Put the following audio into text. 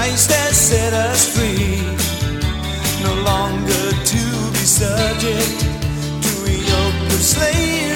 Christ has set us free, no longer to be subject to a yoke of slavery.